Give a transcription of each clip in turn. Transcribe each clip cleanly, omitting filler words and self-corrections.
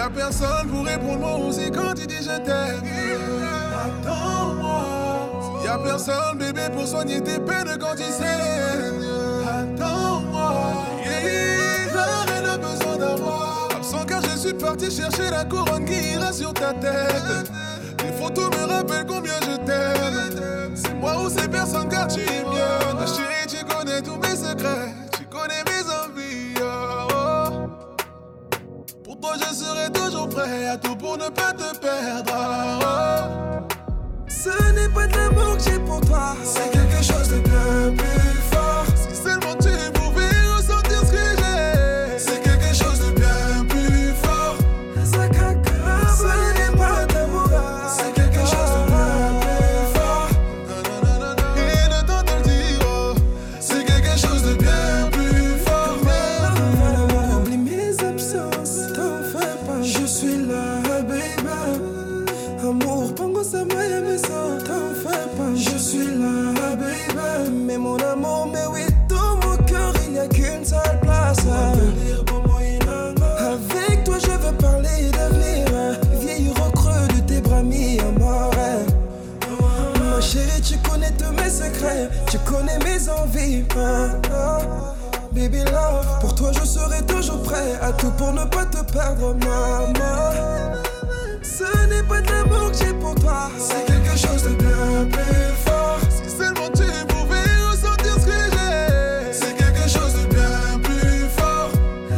Y'a personne pour répondre moi aussi quand tu dis je t'aime. Attends-moi. Y'a personne bébé pour soigner tes peines quand tu saignes. Attends-moi. La reine a besoin d'avoir. Absent car je suis parti chercher la couronne qui ira sur ta tête. Les photos me rappellent combien je t'aime. C'est moi ou c'est personne car tu es mienne. Ma chérie, tu connais tous mes secrets. Tu connais mes envies. Oh. Pour toi je serai toujours prêt à tout pour ne pas te perdre. Oh. Ce n'est pas de l'amour que j'ai pour toi, c'est quelque chose de bien plus fort. Si seulement tu pouvais ressentir ce que j'ai, c'est quelque chose de bien plus fort. Ce n'est pas d'amour, c'est quelque chose de bien plus fort. Il est temps de le dire, oh. C'est quelque chose de bien plus fort. Oublie mes absences, t'en fais pas. Je suis là, baby. Amour, pongo ça m'a aimé ça, t'en fais pas. Je suis là, baby. Mais mon amour, mais oui, dans mon cœur, il n'y a qu'une seule place. Avec toi, je veux parler d'avenir. Vieille au creux de tes bras mis à mort. Ma chérie, tu connais tous mes secrets, tu connais mes envies. Baby love, pour toi, je serai toujours prêt à tout pour ne pas te perdre, maman. Ce n'est pas de l'amour que j'ai pour toi, c'est quelque chose de bien plus fort. Si seulement tu pouvais ressentir ce que j'ai, c'est quelque chose de bien plus fort.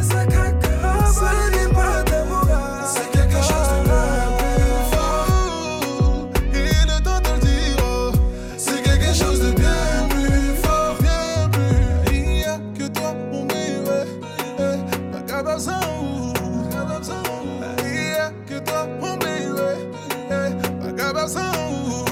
Ce n'est pas d'amour, c'est quelque chose de bien plus fort. Il est temps de le dire, oh. C'est quelque chose de bien plus fort. Bien plus. Il n'y a que toi mon bébé. Pas capable sans vous. Il n'y a que toi mon bébé. Pas capable sans vous.